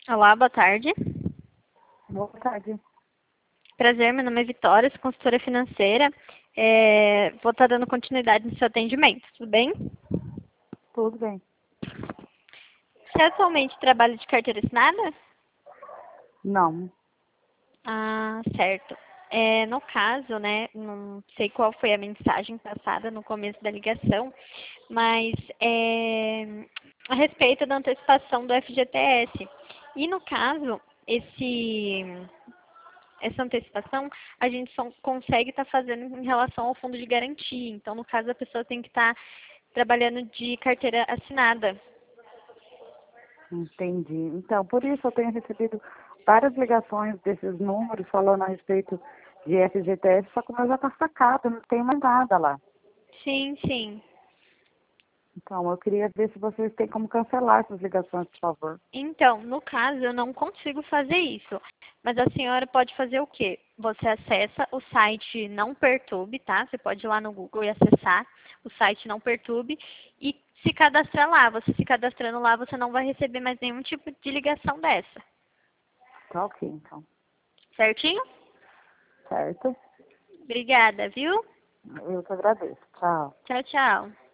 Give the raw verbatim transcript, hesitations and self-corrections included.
Olá, boa tarde. Boa tarde. Prazer, meu nome é Vitória, sou consultora financeira. É, vou estar dando continuidade no seu atendimento, tudo bem? Tudo bem? Você atualmente trabalha de carteira assinada? Não. Ah, certo. É, no caso, né, não sei qual foi a mensagem passada no começo da ligação, mas é, a respeito da antecipação do F G T S. E no caso, esse essa antecipação a gente só consegue estar fazendo em relação ao fundo de garantia. Então, no caso, a pessoa tem que estar trabalhando de carteira assinada. Entendi. Então, por isso eu tenho recebido várias ligações desses números falando a respeito de F G T S, só que o meu já está sacado, não tem mais nada lá. Sim, sim. Então, eu queria ver se vocês têm como cancelar essas ligações, por favor. Então, no caso, eu não consigo fazer isso. Mas a senhora pode fazer o quê? Você acessa o site Não Perturbe, tá? Você pode ir lá no Google e acessar o site Não Perturbe e se cadastrar lá. Você se cadastrando lá, você não vai receber mais nenhum tipo de ligação dessa. Tá ok, então. Certinho? Certo? Obrigada, viu? Eu que agradeço. Tchau. Tchau, tchau.